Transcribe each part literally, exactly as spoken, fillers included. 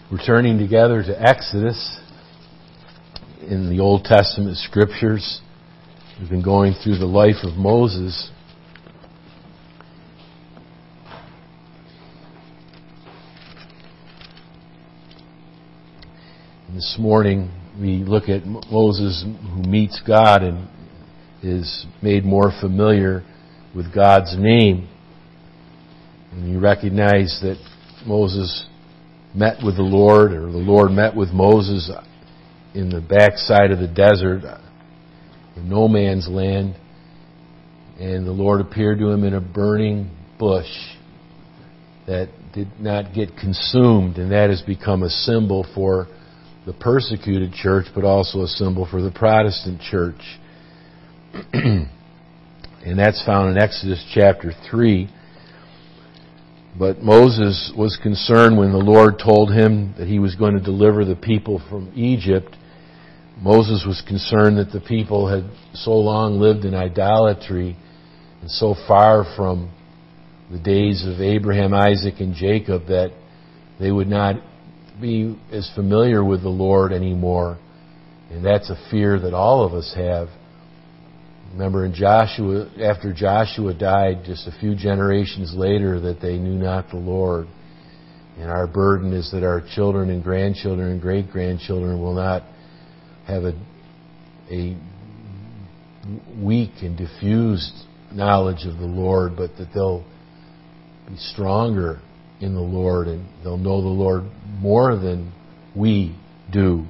We're turning together to Exodus in the Old Testament Scriptures. We've been going through the life of Moses. And this morning we look at Moses who meets God and is made more familiar with God's name. And you recognize that Moses met with the Lord, or the Lord met with Moses in the backside of the desert, in no man's land, and the Lord appeared to him in a burning bush that did not get consumed, and that has become a symbol for the persecuted church, but also a symbol for the Protestant church. And that's found in Exodus chapter three. But Moses was concerned when the Lord told him that he was going to deliver the people from Egypt. Moses was concerned that the people had so long lived in idolatry and so far from the days of Abraham, Isaac, and Jacob that they would not be as familiar with the Lord anymore. And that's a fear that all of us have. Remember in Joshua, after Joshua died, just a few generations later, that they knew not the Lord. And our burden is that our children and grandchildren and great-grandchildren will not have a, a weak and diffused knowledge of the Lord, but that they'll be stronger in the Lord and they'll know the Lord more than we do.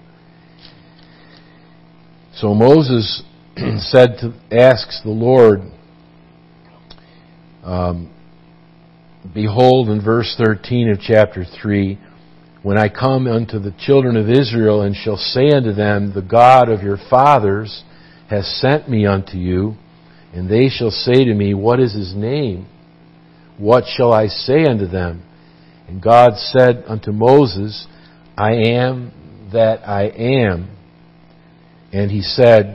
So Moses said to asks the Lord, um, behold, in verse thirteen of chapter three, when I come unto the children of Israel and shall say unto them, the God of your fathers has sent me unto you, and they shall say to me, what is his name? What shall I say unto them? And God said unto Moses, I am that I am. And he said,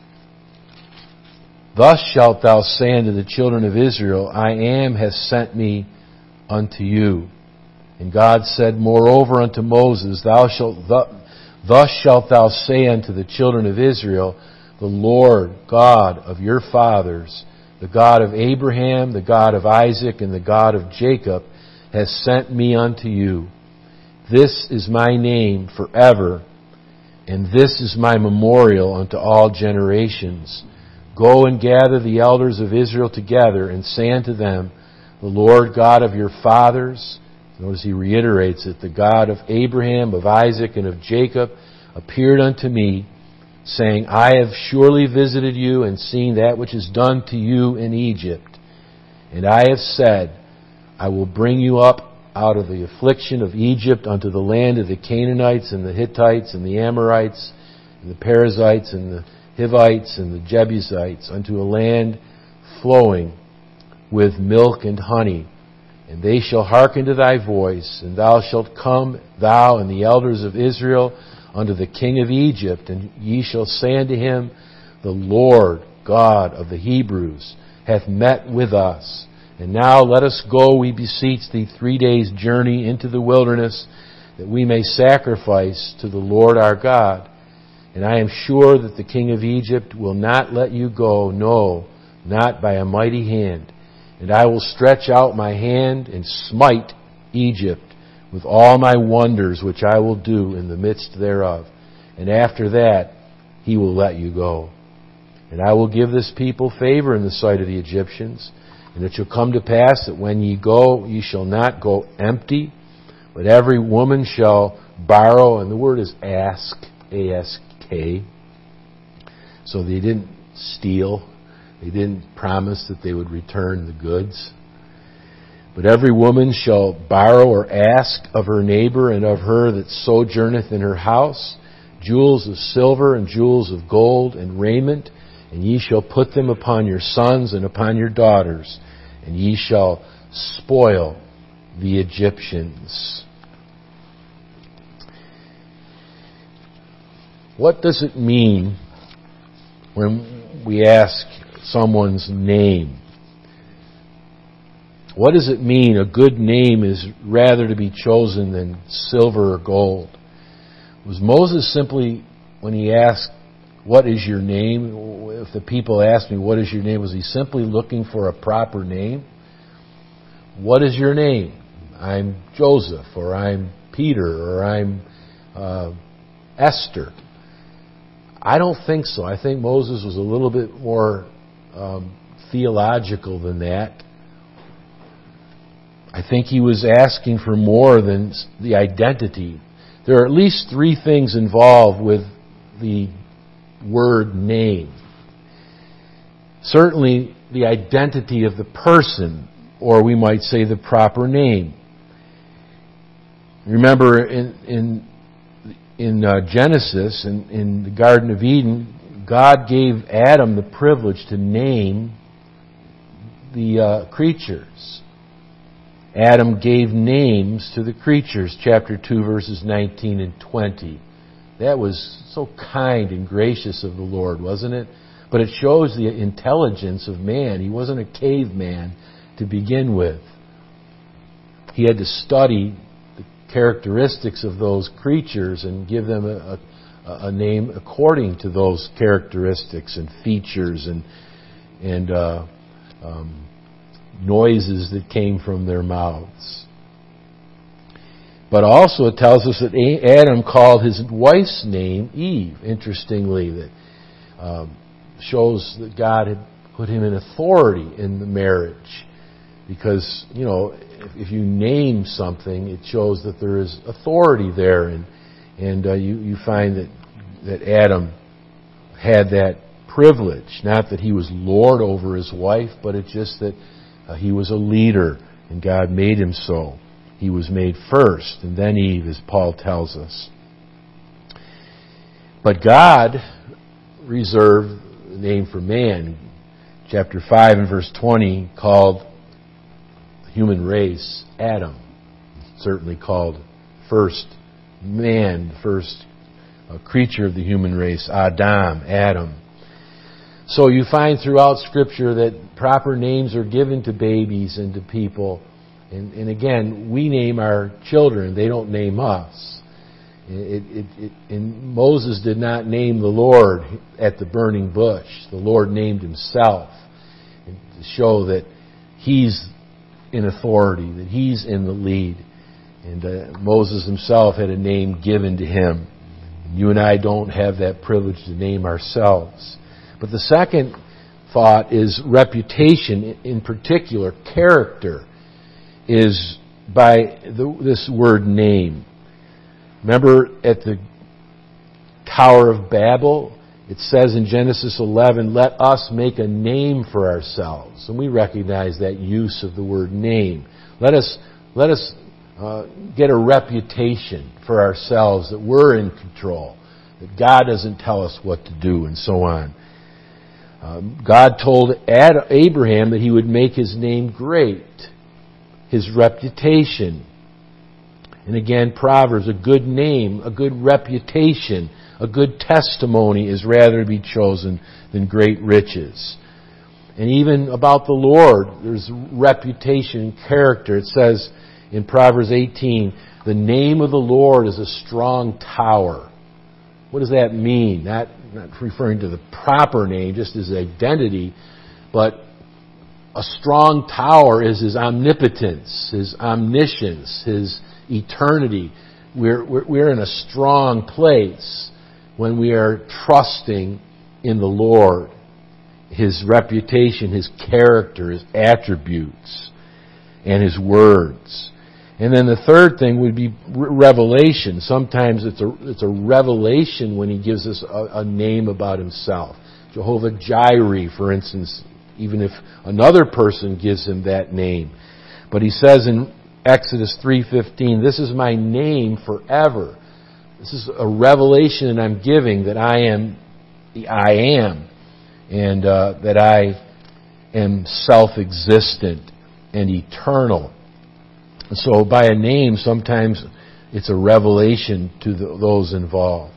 thus shalt thou say unto the children of Israel, I am has sent me unto you. And God said moreover unto Moses, Thou shalt thus shalt thou say unto the children of Israel, the Lord God of your fathers, the God of Abraham, the God of Isaac, and the God of Jacob, has sent me unto you. This is my name forever, and this is my memorial unto all generations. Go and gather the elders of Israel together, and say unto them, the Lord God of your fathers, notice he reiterates it, the God of Abraham, of Isaac, and of Jacob, appeared unto me, saying, I have surely visited you, and seen that which is done to you in Egypt. And I have said, I will bring you up out of the affliction of Egypt unto the land of the Canaanites, and the Hittites, and the Amorites, and the Perizzites, and the Hivites and the Jebusites, unto a land flowing with milk and honey. And they shall hearken to thy voice, and thou shalt come, thou and the elders of Israel, unto the king of Egypt, and ye shall say unto him, the Lord God of the Hebrews hath met with us. And now let us go, we beseech thee, three days' journey into the wilderness, that we may sacrifice to the Lord our God. And I am sure that the king of Egypt will not let you go, no, not by a mighty hand. And I will stretch out my hand and smite Egypt with all my wonders which I will do in the midst thereof. And after that he will let you go. And I will give this people favor in the sight of the Egyptians. And it shall come to pass that when ye go, ye shall not go empty, but every woman shall borrow, and the word is ask, A S K. So they didn't steal. They didn't promise that they would return the goods. But every woman shall borrow or ask of her neighbor and of her that sojourneth in her house jewels of silver and jewels of gold and raiment, and ye shall put them upon your sons and upon your daughters, and ye shall spoil the Egyptians. What does it mean when we ask someone's name? What does it mean? A good name is rather to be chosen than silver or gold. Was Moses simply, when he asked, what is your name? If the people asked me, what is your name? Was he simply looking for a proper name? What is your name? I'm Joseph, or I'm Peter, or I'm uh, Esther. I don't think so. I think Moses was a little bit more um, theological than that. I think he was asking for more than the identity. There are at least three things involved with the word name. Certainly the identity of the person, or we might say the proper name. Remember in in, in uh, Genesis, in, in the Garden of Eden, God gave Adam the privilege to name the uh, creatures. Adam gave names to the creatures, chapter two, verses nineteen and twenty. That was so kind and gracious of the Lord, wasn't it? But it shows the intelligence of man. He wasn't a caveman to begin with. He had to study the characteristics of those creatures and give them a, a, a name according to those characteristics and features and and uh, um, noises that came from their mouths. But also it tells us that Adam called his wife's name Eve. Interestingly, that um, shows that God had put him in authority in the marriage. Because, you know, if, if you name something, it shows that there is authority there. And, and uh, you, you find that, that Adam had that privilege. Not that he was Lord over his wife, but it's just that uh, he was a leader, and God made him so. He was made first, and then Eve, as Paul tells us. But God reserved the name for man. Chapter five and verse twenty called the human race Adam. Certainly called first man, the first uh, creature of the human race, Adam, Adam. So you find throughout Scripture that proper names are given to babies and to people. And, and again, we name our children. They don't name us. It, it, it, and Moses did not name the Lord at the burning bush. The Lord named himself to show that he's in authority, that he's in the lead. And uh, Moses himself had a name given to him. And you and I don't have that privilege to name ourselves. But the second thought is reputation, in particular, character, is by the, this word name. Remember at the Tower of Babel, it says in Genesis eleven, let us make a name for ourselves. And we recognize that use of the word name. Let us, let us uh, get a reputation for ourselves that we're in control, that God doesn't tell us what to do, and so on. Um, God told Ad, Abraham that he would make his name great, his reputation. And again, Proverbs, a good name, a good reputation, a good testimony is rather to be chosen than great riches. And even about the Lord, there's reputation and character. It says in Proverbs eighteen, the name of the Lord is a strong tower. What does that mean? Not, not referring to the proper name, just his identity, but a strong tower is his omnipotence, his omniscience, his eternity. We're, we're, we're in a strong place when we are trusting in the Lord, his reputation, his character, his attributes, and his words. And then the third thing would be revelation. Sometimes it's a, it's a revelation when he gives us a, a name about himself. Jehovah Jireh, for instance, even if another person gives him that name. But he says in Exodus three fifteen, this is my name forever. This is a revelation that I'm giving that I am the I am, and uh, that I am self-existent and eternal. So by a name, sometimes it's a revelation to the, those involved.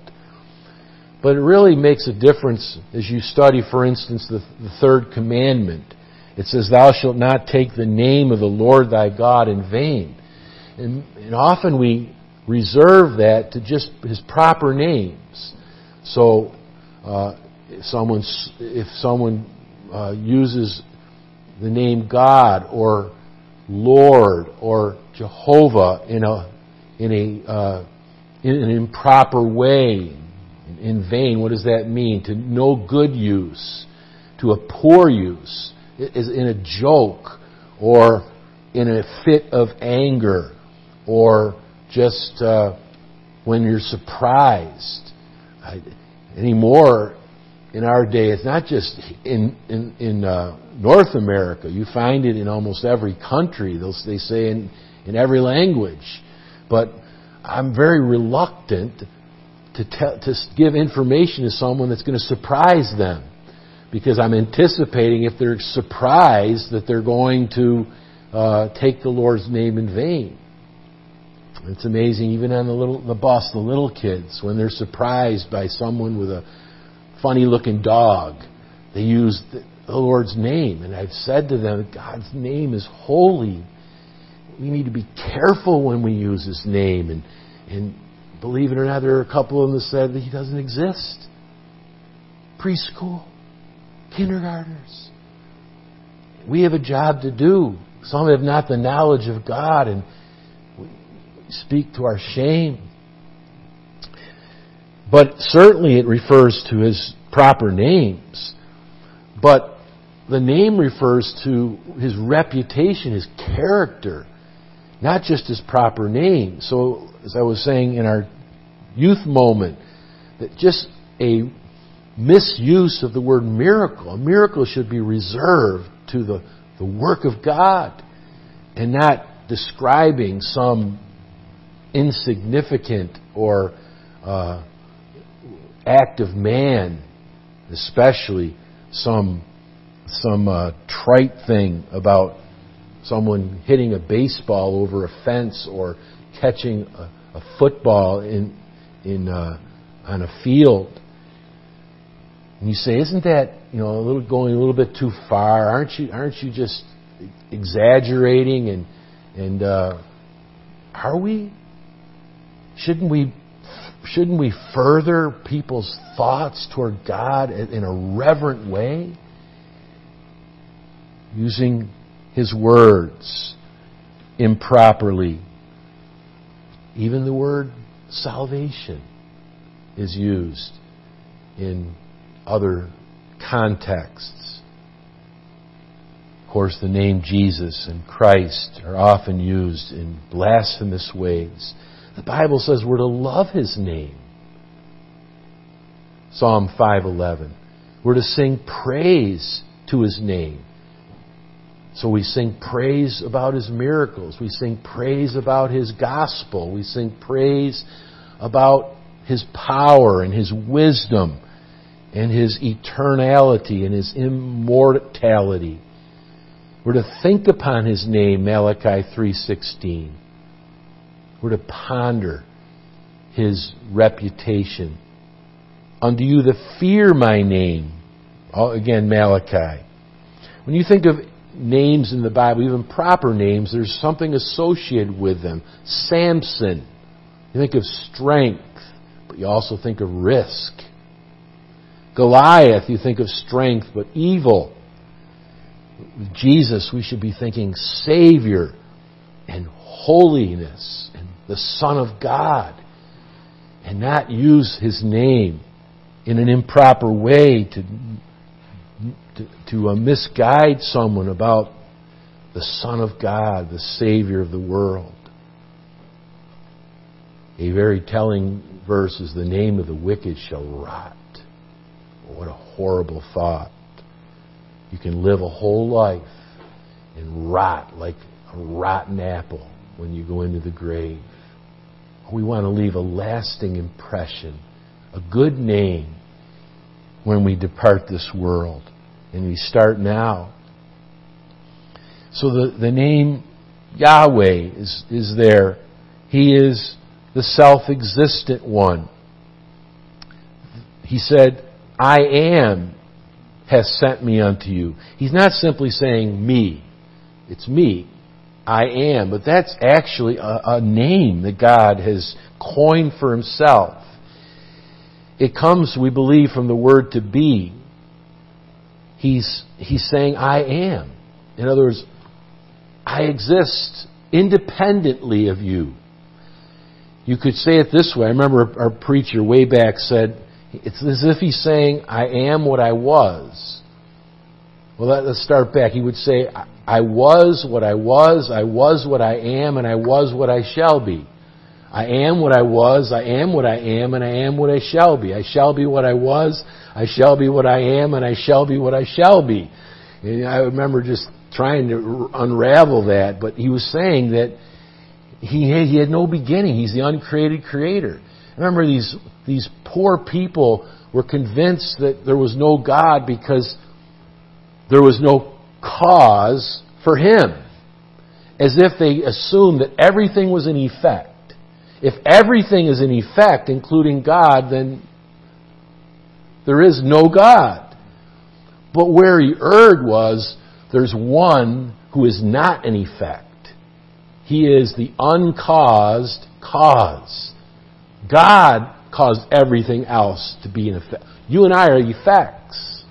But it really makes a difference as you study, for instance, the, the third commandment. It says, "Thou shalt not take the name of the Lord thy God in vain." And, and often we reserve that to just His proper names. So, uh, if someone, if someone uh, uses the name God or Lord or Jehovah in a in a uh, in an improper way, in vain, what does that mean? To no good use, to a poor use, is in a joke, or in a fit of anger, or just uh, when you're surprised. I, anymore, in our day, it's not just in in, in uh, North America. You find it in almost every country. They'll, they say in, in every language. But I'm very reluctant to tell, to give information to someone that's going to surprise them, because I'm anticipating if they're surprised that they're going to uh, take the Lord's name in vain. It's amazing, even on the little the bus, the little kids, when they're surprised by someone with a funny-looking dog, they use the, the Lord's name. And I've said to them, God's name is holy. We need to be careful when we use His name. And, and believe it or not, there are a couple of them that said that He doesn't exist. Preschool, kindergartners. We have a job to do. Some have not the knowledge of God, and we speak to our shame. But certainly it refers to His proper names. But the name refers to His reputation, His character, not just His proper name. So, as I was saying in our youth moment, that just a misuse of the word miracle. A miracle should be reserved to the, the work of God, and not describing some insignificant or uh, act of man, especially some some uh, trite thing about someone hitting a baseball over a fence or catching a, a football in in uh, on a field. And you say, isn't that, you know, a little going a little bit too far? Aren't you aren't you just exaggerating? And and uh, are we? Shouldn't we shouldn't we further people's thoughts toward God in a reverent way, using His words improperly? Even the word salvation is used in other contexts. Of course, the name Jesus and Christ are often used in blasphemous ways. The Bible says we're to love His name. Psalm five eleven. We're to sing praise to His name. So we sing praise about His miracles. We sing praise about His gospel. We sing praise about His power and His wisdom and His eternality and His immortality. We're to think upon His name, Malachi three sixteen. We're to ponder His reputation. Unto you that fear my name. Again, Malachi. When you think of names in the Bible, even proper names, there's something associated with them. Samson. You think of strength, but you also think of risk. Goliath, you think of strength, but evil. With Jesus, we should be thinking Savior and holiness and the Son of God, and not use His name in an improper way to to, to uh, misguide someone about the Son of God, the Savior of the world. A very telling verse is, the name of the wicked shall rot. What a horrible thought. You can live a whole life and rot like a rotten apple when you go into the grave. We want to leave a lasting impression, a good name, when we depart this world. And we start now. So the, the name Yahweh is, is there. He is the self-existent one. He said, I am, has sent me unto you. He's not simply saying me. It's me. I am. But that's actually a, a name that God has coined for himself. It comes, we believe, from the word to be. He's, he's saying, I am. In other words, I exist independently of you. You could say it this way. I remember our preacher way back said, it's as if he's saying, I am what I was. Well, let's start back. He would say, I was what I was, I was what I am, and I was what I shall be. I am what I was, I am what I am, and I am what I shall be. I shall be what I was, I shall be what I am, and I shall be what I shall be. And I remember just trying to unravel that, but he was saying that he had, he had no beginning. He's the uncreated creator. Remember, these these poor people were convinced that there was no God because there was no cause for him. As if they assumed that everything was in effect. If everything is in effect, including God, then there is no God. But where he erred was, there's one who is not in effect. He is the uncaused cause. God caused everything else to be in effect. You and I are effects.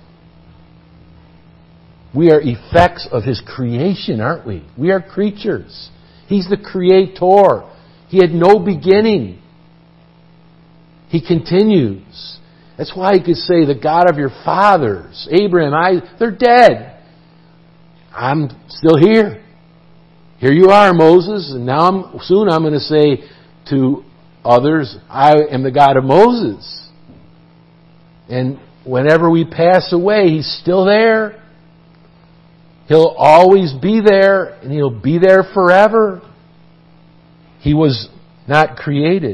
We are effects of his creation, aren't we? We are creatures. He's the creator. He had no beginning. He continues. That's why he could say, the God of your fathers, Abraham, I, they're dead. I'm still here. Here you are, Moses, and now I'm, soon I'm going to say to others, I am the God of Moses. And whenever we pass away, he's still there. He'll always be there, and he'll be there forever. He was not created.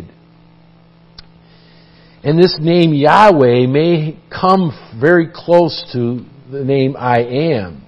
And this name Yahweh may come very close to the name I am.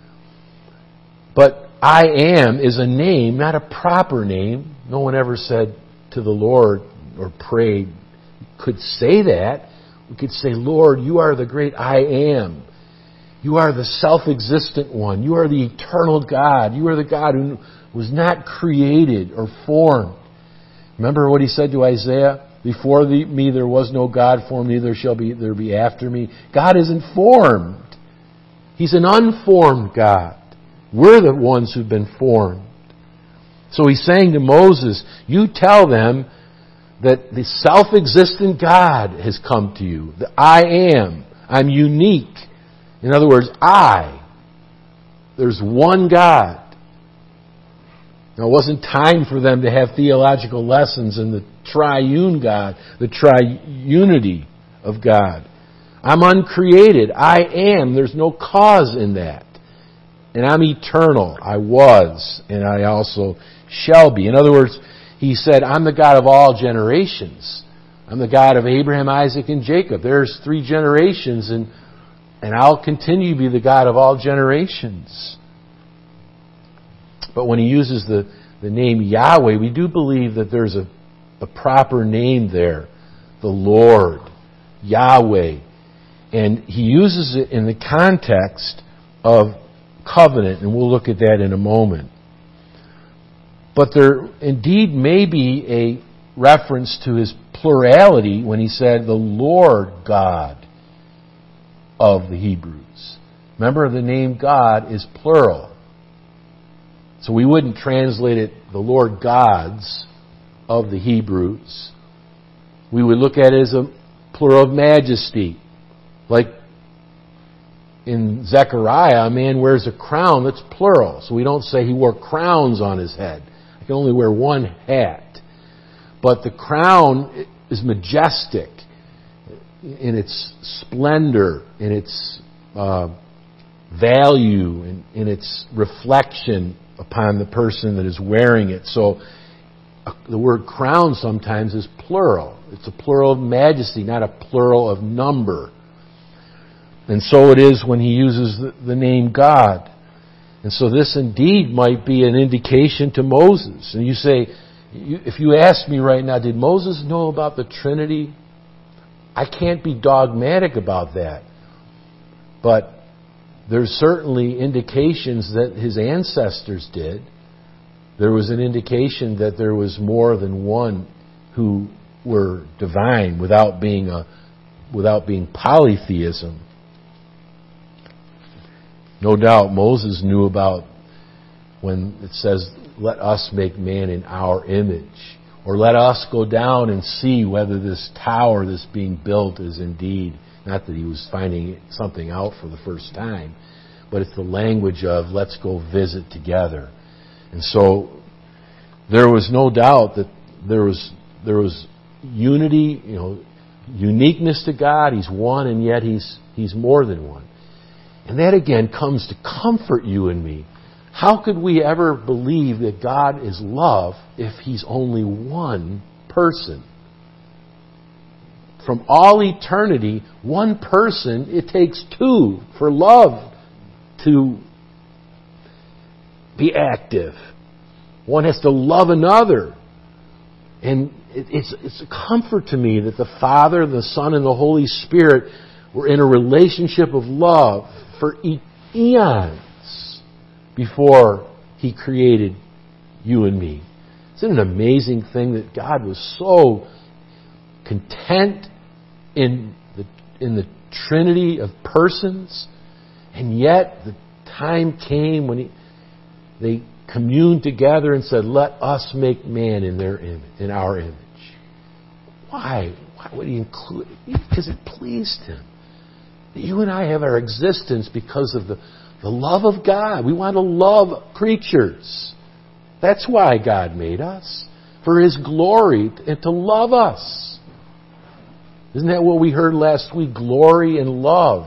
But I am is a name, not a proper name. No one ever said to the Lord or prayed, could say that. We could say, Lord, you are the great I am. You are the self-existent one. You are the eternal God. You are the God who was not created or formed. Remember what he said to Isaiah? Before the, me there was no God formed, neither shall be there be after me. God isn't formed. He's an unformed God. We're the ones who've been formed. So he's saying to Moses, you tell them that the self-existent God has come to you. The I am. I'm unique. In other words, I. There's one God. Now, it wasn't time for them to have theological lessons in the triune God, the triunity of God. I'm uncreated. I am. There's no cause in that. And I'm eternal. I was, and I also shall be. In other words, he said, I'm the God of all generations. I'm the God of Abraham, Isaac, and Jacob. There's three generations, and and I'll continue to be the God of all generations. But when he uses the, the name Yahweh, we do believe that there's a, a proper name there. The Lord. Yahweh. And he uses it in the context of covenant, and we'll look at that in a moment. But there indeed may be a reference to his plurality when he said the Lord God of the Hebrews. Remember, the name God is plural. So we wouldn't translate it the Lord gods of the Hebrews. We would look at it as a plural of majesty. Like in Zechariah, a man wears a crown that's plural. So we don't say he wore crowns on his head. He can only wear one hat. But the crown is majestic in its splendor, in its uh, value, in, in its reflection upon the person that is wearing it. So uh, the word crown sometimes is plural. It's a plural of majesty, not a plural of number. And so it is when he uses the, the name God. And so this indeed might be an indication to Moses. And you say, you, if you ask me right now, did Moses know about the Trinity? I can't be dogmatic about that. But there's certainly indications that his ancestors did. There was an indication that there was more than one who were divine without being a without being polytheism. No doubt Moses knew about when it says, "Let us make man in our image," or "Let us go down and see whether this tower that's being built is indeed," not that he was finding something out for the first time, but it's the language of "let's go visit together." And so there was no doubt that there was there was unity, you know, uniqueness to God. He's one, and yet He's He's more than one. And that again comes to comfort you and me. How could we ever believe that God is love if He's only one person? From all eternity, one person, it takes two for love to be active. One has to love another. And it's, it's a comfort to me that the Father, the Son, and the Holy Spirit were in a relationship of love for eons before He created you and me. Isn't it an amazing thing that God was so content in the in the Trinity of persons, and yet the time came when he, they communed together and said, "Let us make man in their image, in our image." Why? Why would He include it? Because it pleased Him. You and I have our existence because of the, the love of God. We want to love creatures. That's why God made us. For His glory and to love us. Isn't that what we heard last week? Glory and love.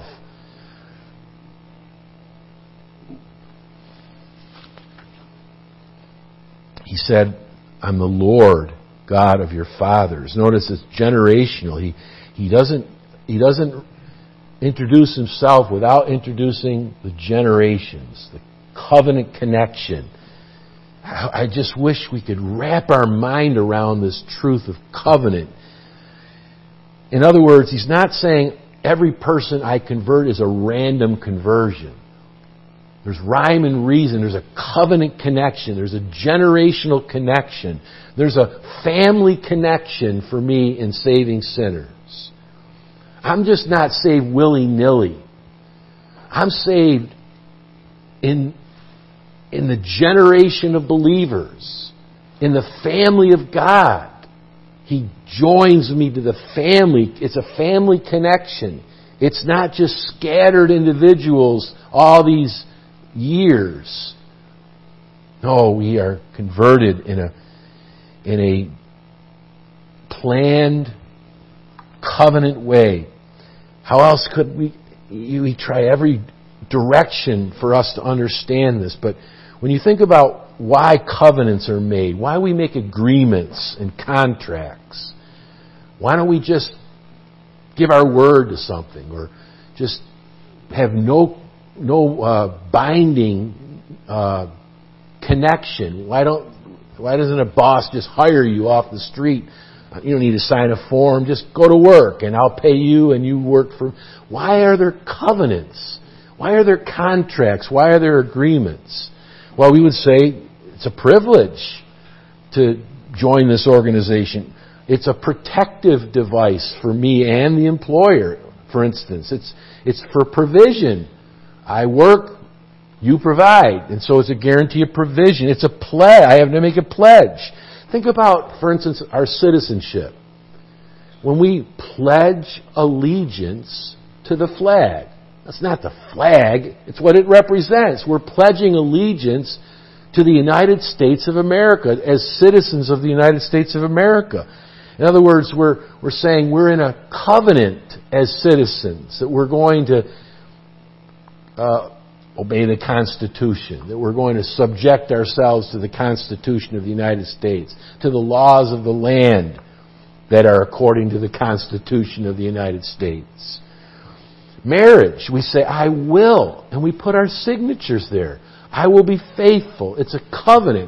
He said, "I'm the Lord God of your fathers." Notice it's generational. He he doesn't he doesn't introduce Himself without introducing the generations, the covenant connection. I just wish we could wrap our mind around this truth of covenant. In other words, He's not saying every person I convert is a random conversion. There's rhyme and reason. There's a covenant connection. There's a generational connection. There's a family connection for me in saving sinners. I'm just not saved willy-nilly. I'm saved in, in the generation of believers, in the family of God. He joins me to the family. It's a family connection. It's not just scattered individuals all these years. No, we are converted in a in a planned covenant way. How else could we we try every direction for us to understand this? But when you think about why covenants are made, why we make agreements and contracts, why don't we just give our word to something, or just have no no uh, binding uh, connection? Why don't why doesn't a boss just hire you off the street? You don't need to sign a form. Just go to work and I'll pay you and you work for... Why are there covenants? Why are there contracts? Why are there agreements? Well, we would say it's a privilege to join this organization. It's a protective device for me and the employer, for instance. It's it's for provision. I work, you provide. And so it's a guarantee of provision. It's a pledge. I have to make a pledge. Think about, for instance, our citizenship. When we pledge allegiance to the flag. That's not the flag. It's what it represents. We're pledging allegiance to the United States of America as citizens of the United States of America. In other words, we're we're saying we're in a covenant as citizens, that we're going to uh, obey the Constitution, that we're going to subject ourselves to the Constitution of the United States, to the laws of the land that are according to the Constitution of the United States. Marriage, we say, I will, and we put our signatures there. I will be faithful. It's a covenant.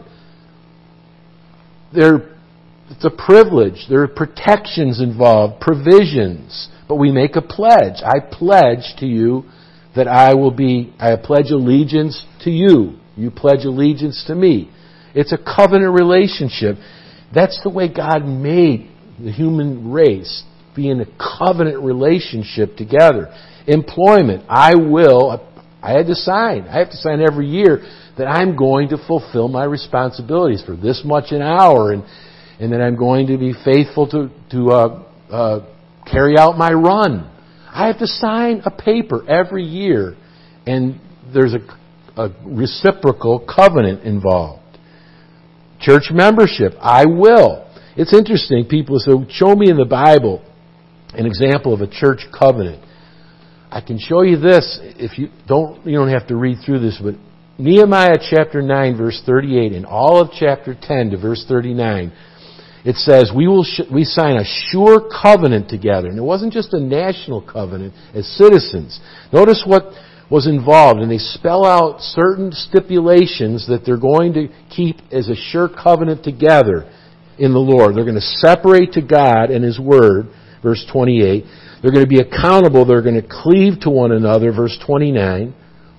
There, it's a privilege. There are protections involved, provisions, but we make a pledge. I pledge to you that I will be, I pledge allegiance to you. You pledge allegiance to me. It's a covenant relationship. That's the way God made the human race, be in a covenant relationship together. Employment, I will, I had to sign. I have to sign every year that I'm going to fulfill my responsibilities for this much an hour, and and that I'm going to be faithful to, to uh, uh, carry out my run. I have to sign a paper every year, and there's a, a reciprocal covenant involved. Church membership, I will. It's interesting, people say, show me in the Bible an example of a church covenant. I can show you this, if you don't, you don't have to read through this, but Nehemiah chapter nine verse thirty-eight and all of chapter ten to verse thirty-nine, it says, we will sh- we sign a sure covenant together. And it wasn't just a national covenant as citizens. Notice what was involved, and they spell out certain stipulations that they're going to keep as a sure covenant together in the Lord. They're going to separate to God and His Word, verse twenty-eight. They're going to be accountable. They're going to cleave to one another, verse twenty-nine.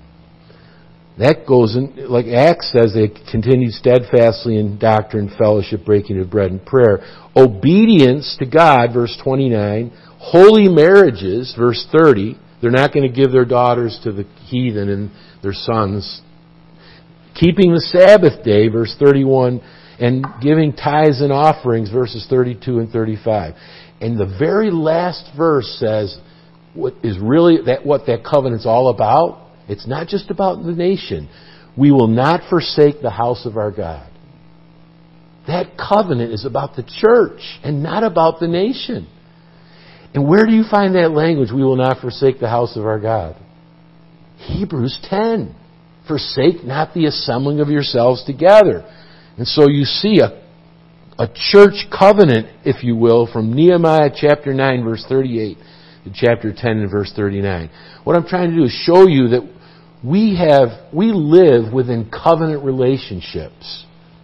That goes in, like Acts says, they continued steadfastly in doctrine, fellowship, breaking of bread, and prayer. Obedience to God, verse twenty-nine. Holy marriages, verse thirty. They're not going to give their daughters to the heathen and their sons. Keeping the Sabbath day, verse thirty-one. And giving tithes and offerings, verses thirty-two and thirty-five. And the very last verse says what is really that what that covenant's all about. It's not just about the nation. We will not forsake the house of our God. That covenant is about the church and not about the nation. And where do you find that language, we will not forsake the house of our God? Hebrews ten. Forsake not the assembling of yourselves together. And so you see a, a church covenant, if you will, from Nehemiah chapter nine, verse thirty-eight to chapter ten and verse thirty-nine. What I'm trying to do is show you that we have, we live within covenant relationships.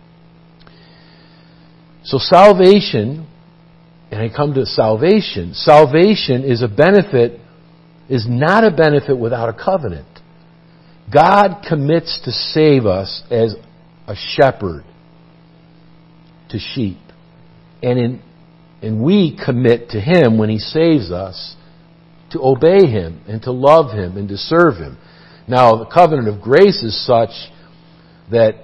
So salvation, and I come to salvation, salvation is a benefit, is not a benefit without a covenant. God commits to save us as a shepherd to sheep. And in, and we commit to Him when He saves us to obey Him and to love Him and to serve Him. Now, the covenant of grace is such that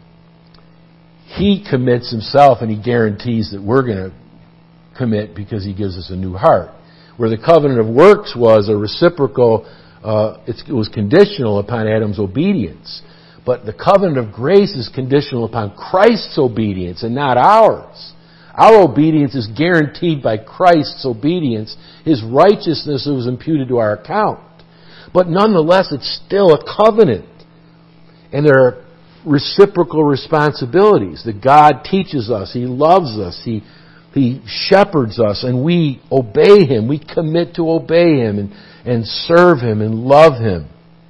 He commits Himself and He guarantees that we're going to commit because He gives us a new heart. Where the covenant of works was a reciprocal, uh, it was conditional upon Adam's obedience. But the covenant of grace is conditional upon Christ's obedience and not ours. Our obedience is guaranteed by Christ's obedience. His righteousness was imputed to our account. But nonetheless, it's still a covenant. And there are reciprocal responsibilities that God teaches us. He loves us. He, He shepherds us, and we obey Him. We commit to obey Him and, and serve Him and love Him.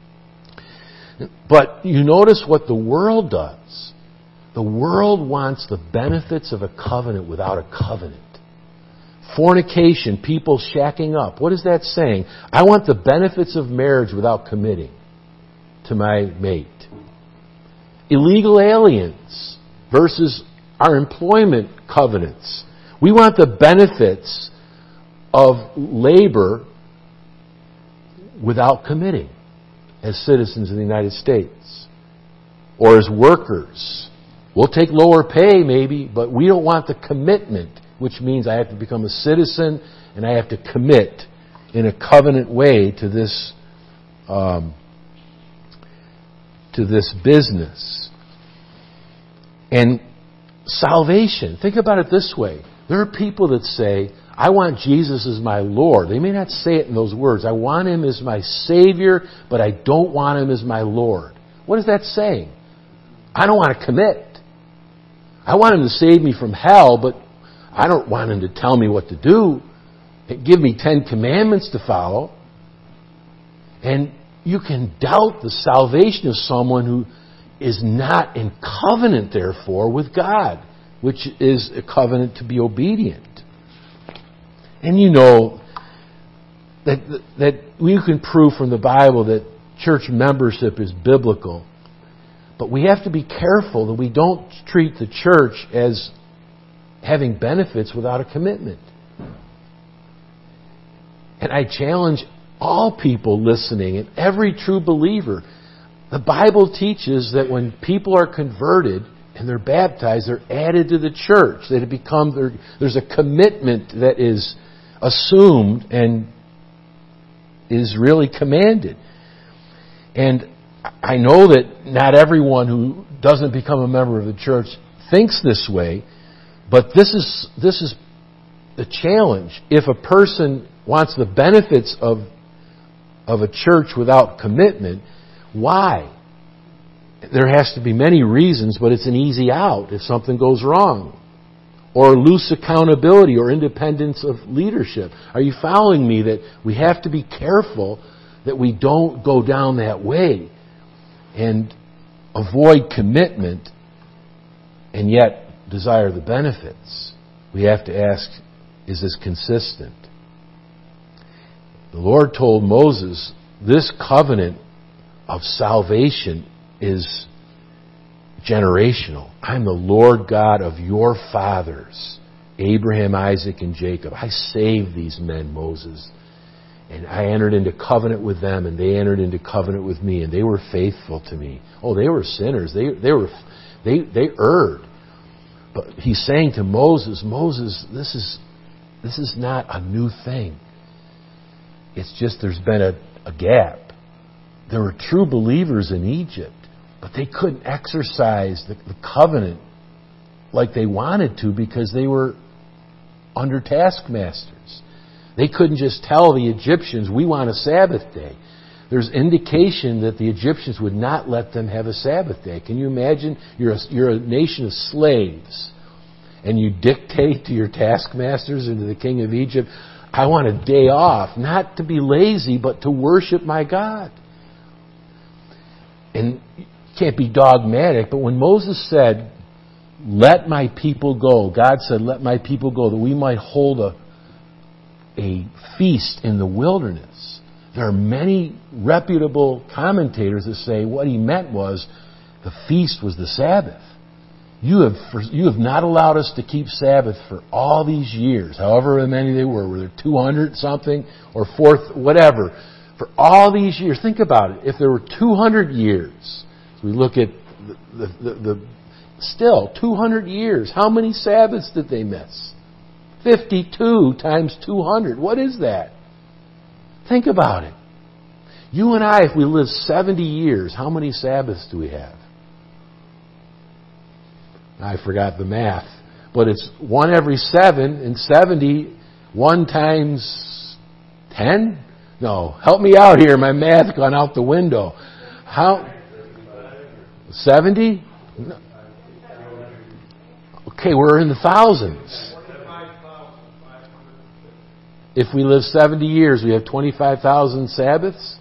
But you notice what the world does. The world wants the benefits of a covenant without a covenant. Fornication, people shacking up. What is that saying? I want the benefits of marriage without committing to my mate. Illegal aliens versus our employment covenants. We want the benefits of labor without committing as citizens of the United States or as workers. We'll take lower pay maybe, but we don't want the commitment, which means I have to become a citizen and I have to commit in a covenant way to this um, to this business. And salvation, think about it this way. There are people that say, I want Jesus as my Lord. They may not say it in those words. I want Him as my Savior, but I don't want Him as my Lord. What is that saying? I don't want to commit. I want Him to save me from hell, but I don't want Him to tell me what to do. Give me Ten Commandments to follow. And you can doubt the salvation of someone who is not in covenant, therefore, with God, which is a covenant to be obedient. And you know that that we can prove from the Bible that church membership is biblical. But we have to be careful that we don't treat the church as having benefits without a commitment. And I challenge all people listening and every true believer. The Bible teaches that when people are converted and they're baptized, they're added to the church. That it become there's a commitment that is assumed and is really commanded. And I know that not everyone who doesn't become a member of the church thinks this way, but this is this is the challenge. If a person wants the benefits of of a church without commitment, why? There has to be many reasons, but it's an easy out if something goes wrong. Or loose accountability or independence of leadership. Are you following me that we have to be careful that we don't go down that way and avoid commitment and yet desire the benefits? We have to ask, is this consistent? The Lord told Moses, this covenant of salvation is generational. I'm the Lord God of your fathers, Abraham, Isaac, and Jacob. I saved these men, Moses. And I entered into covenant with them, and they entered into covenant with me, and they were faithful to me. Oh, they were sinners. They they were they they erred. But he's saying to Moses, Moses, this is this is not a new thing. It's just there's been a, a gap. There were true believers in Egypt, but they couldn't exercise the, the covenant like they wanted to because they were under taskmasters. They couldn't just tell the Egyptians, we want a Sabbath day. There's indication that the Egyptians would not let them have a Sabbath day. Can you imagine? You're a, you're a nation of slaves, and you dictate to your taskmasters and to the king of Egypt, I want a day off, not to be lazy, but to worship my God. And you can't be dogmatic, but when Moses said, let my people go, God said, let my people go, that we might hold a, a feast in the wilderness. There are many reputable commentators that say what he meant was the feast was the Sabbath. You have you have not allowed us to keep Sabbath for all these years, however many they were, whether two hundred something or fourth, whatever. For all these years, think about it. If there were two hundred years, we look at the, the, the, the still two hundred years, how many Sabbaths did they miss? fifty-two times two hundred. What is that? Think about it. You and I, if we live seventy years, how many Sabbaths do we have? I forgot the math. But it's one every seven, and seventy, one times ten? No, help me out here. My math gone out the window. How? seventy? Okay, we're in the thousands. If we live seventy years, we have twenty-five thousand Sabbaths?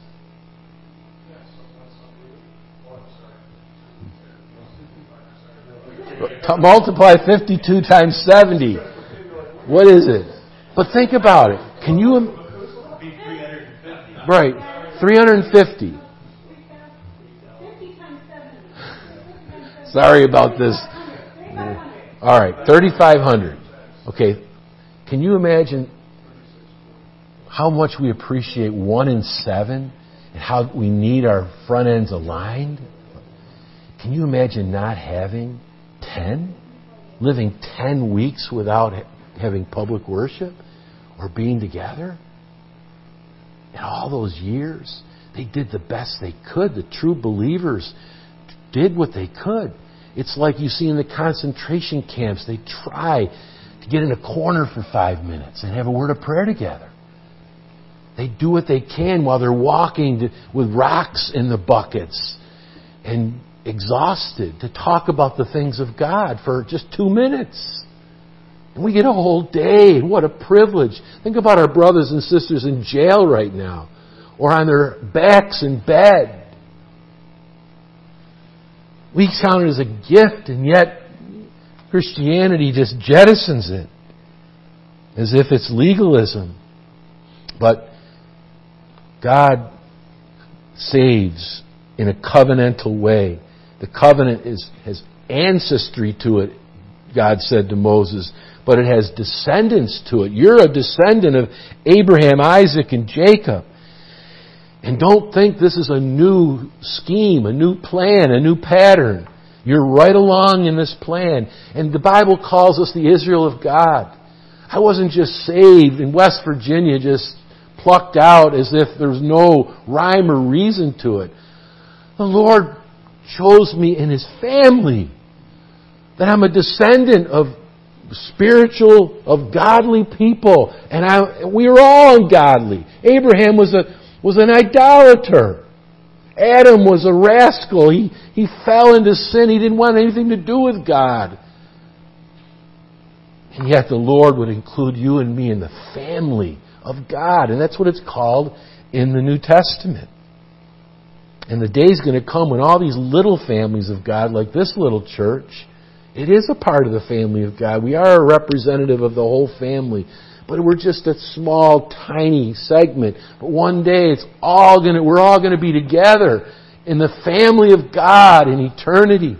Multiply fifty-two times seventy. What is it? But think about it. Can you... Right. three hundred fifty. Sorry about this. All right. thirty-five hundred. Okay. Can you imagine how much we appreciate one in seven and how we need our front ends aligned? Can you imagine not having ten? Living ten weeks without having public worship or being together? In all those years, they did the best they could. The true believers did what they could. It's like you see in the concentration camps, they try to get in a corner for five minutes and have a word of prayer together. They do what they can while they're walking to, with rocks in the buckets and exhausted to talk about the things of God for just two minutes. And we get a whole day. What a privilege. Think about our brothers and sisters in jail right now or on their backs in bed. We count it as a gift, and yet Christianity just jettisons it as if it's legalism. But God saves in a covenantal way. The covenant is, has ancestry to it, God said to Moses, but it has descendants to it. You're a descendant of Abraham, Isaac, and Jacob. And don't think this is a new scheme, a new plan, a new pattern. You're right along in this plan. And the Bible calls us the Israel of God. I wasn't just saved in West Virginia, just plucked out as if there's no rhyme or reason to it. The Lord chose me in His family. That I'm a descendant of spiritual, of godly people. And I, we are all ungodly. Abraham was a was an idolater. Adam was a rascal. He, he fell into sin. He didn't want anything to do with God. And yet the Lord would include you and me in the family of God. And that's what it's called in the New Testament. And the day's going to come when all these little families of God, like this little church, it is a part of the family of God. We are a representative of the whole family. But we're just a small, tiny segment. But one day it's all going to, we're all going to be together in the family of God in eternity.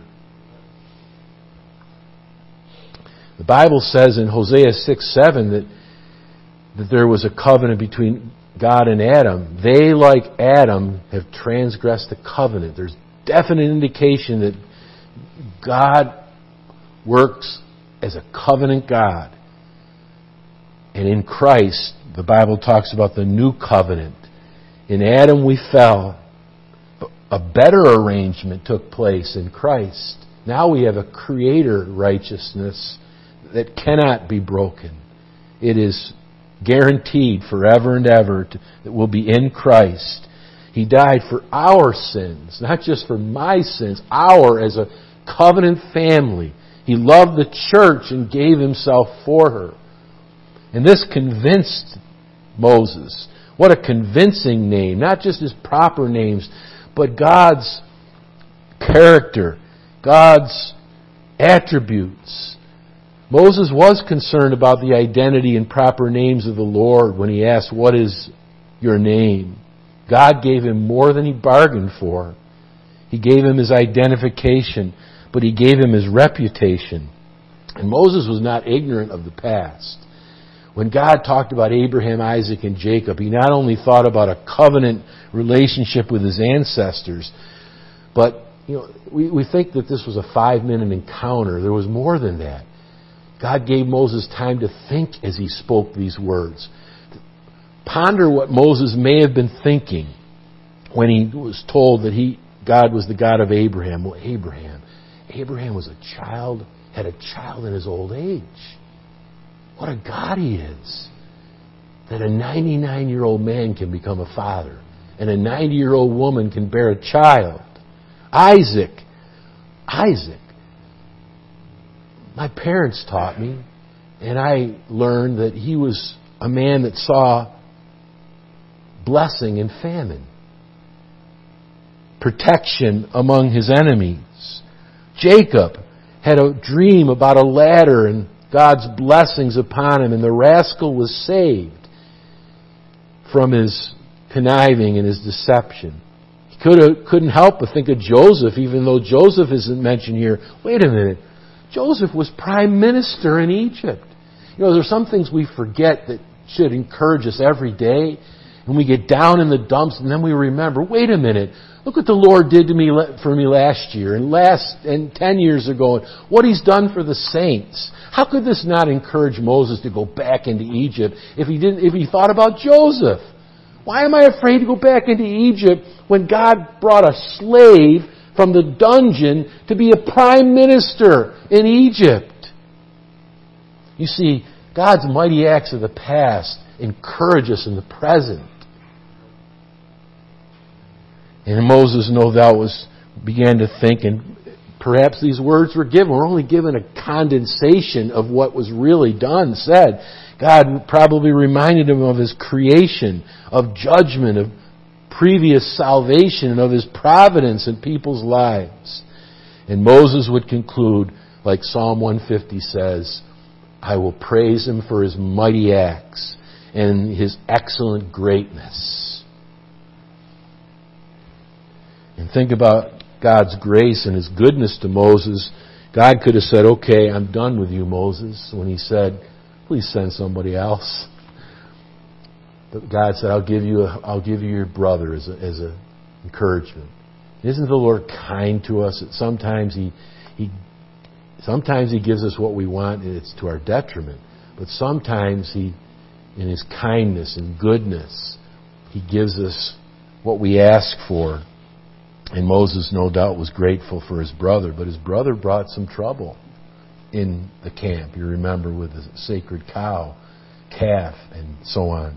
The Bible says in Hosea six seven that, that there was a covenant between God and Adam. They, like Adam, have transgressed the covenant. There's definite indication that God works as a covenant God. And in Christ, the Bible talks about the new covenant. In Adam we fell. A better arrangement took place in Christ. Now we have a creator righteousness that cannot be broken. It is guaranteed forever and ever to, that will be in Christ. He died for our sins, not just for my sins, our as a covenant family. He loved the church and gave Himself for her. And this convinced Moses. What a convincing name. Not just his proper names, but God's character, God's attributes. Moses was concerned about the identity and proper names of the Lord when he asked, "What is your name?" God gave him more than he bargained for. He gave him his identification, but He gave him his reputation. And Moses was not ignorant of the past. When God talked about Abraham, Isaac, and Jacob, He not only thought about a covenant relationship with his ancestors, but you know, we, we think that this was a five-minute encounter. There was more than that. God gave Moses time to think as he spoke these words. Ponder what Moses may have been thinking when he was told that he, God was the God of Abraham. Well, Abraham, Abraham was a child, had a child in his old age. What a God He is. That a ninety-nine-year-old man can become a father. And a ninety-year-old woman can bear a child. Isaac. Isaac. My parents taught me, and I learned that he was a man that saw blessing in famine. Protection among his enemies. Jacob had a dream about a ladder and God's blessings upon him, and the rascal was saved from his conniving and his deception. He could have, couldn't help but think of Joseph, even though Joseph isn't mentioned here. Wait a minute. Joseph was prime minister in Egypt. You know, there's some things we forget that should encourage us every day. And we get down in the dumps, and then we remember, wait a minute, look what the Lord did to me for me last year, and last and ten years ago, and what He's done for the saints. How could this not encourage Moses to go back into Egypt if he didn't? If he thought about Joseph? Why am I afraid to go back into Egypt when God brought a slave from the dungeon to be a prime minister in Egypt? You see, God's mighty acts of the past encourage us in the present. And Moses, no doubt, was began to think, and perhaps these words were given. We're only given a condensation of what was really done, said. God probably reminded him of His creation, of judgment, of previous salvation, and of His providence in people's lives. And Moses would conclude, like Psalm one fifty says, I will praise Him for His mighty acts and His excellent greatness. And think about God's grace and His goodness to Moses. God could have said, okay, I'm done with you, Moses, when He said, please send somebody else. But God said, I'll give you a, I'll give you your brother as a, as a encouragement. Isn't the Lord kind to us? That sometimes He He sometimes He gives us what we want and it's to our detriment. But sometimes He, in His kindness and goodness, He gives us what we ask for. And Moses, no doubt, was grateful for his brother, but his brother brought some trouble in the camp. You remember, with the sacred cow, calf, and so on.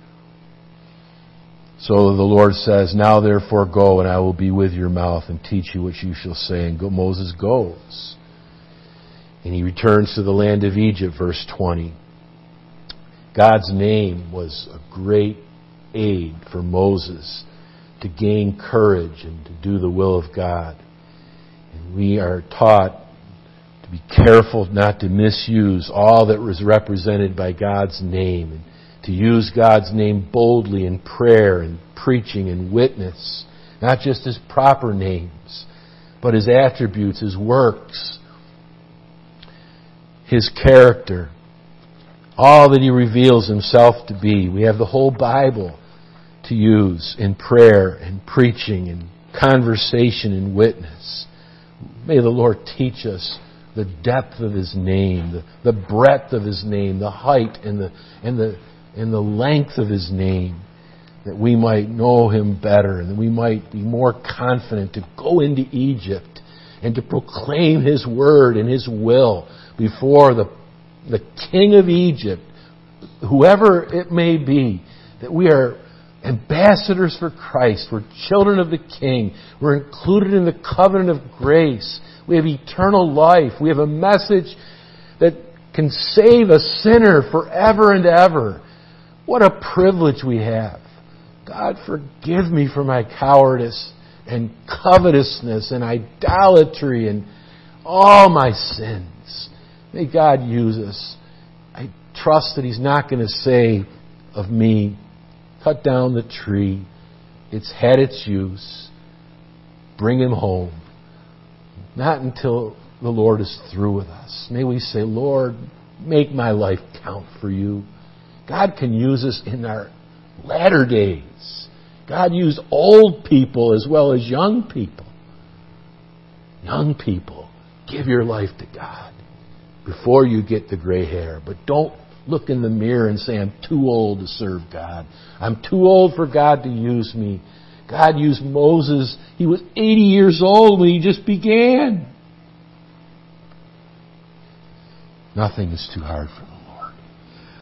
So the Lord says, now therefore go, and I will be with your mouth and teach you what you shall say. And go, Moses goes. And he returns to the land of Egypt, verse twenty. God's name was a great aid for Moses to gain courage and to do the will of God. And we are taught to be careful not to misuse all that was represented by God's name, and to use God's name boldly in prayer and preaching and witness, not just His proper names, but His attributes, His works, His character, all that He reveals Himself to be. We have the whole Bible to use in prayer and preaching and conversation and witness. May the Lord teach us the depth of His name, the, the breadth of His name, the height and the and the and the length of His name, that we might know Him better and that we might be more confident to go into Egypt and to proclaim His word and His will before the the king of Egypt, whoever it may be, that we are ambassadors for Christ. We're children of the King. We're included in the covenant of grace. We have eternal life. We have a message that can save a sinner forever and ever. What a privilege we have. God, forgive me for my cowardice and covetousness and idolatry and all my sins. May God use us. I trust that He's not going to say of me, cut down the tree. It's had its use. Bring him home. Not until the Lord is through with us. May we say, Lord, make my life count for you. God can use us in our latter days. God used old people as well as young people. Young people, give your life to God before you get the gray hair. But don't look in the mirror and say, I'm too old to serve God. I'm too old for God to use me. God used Moses. He was eighty years old when he just began. Nothing is too hard for him.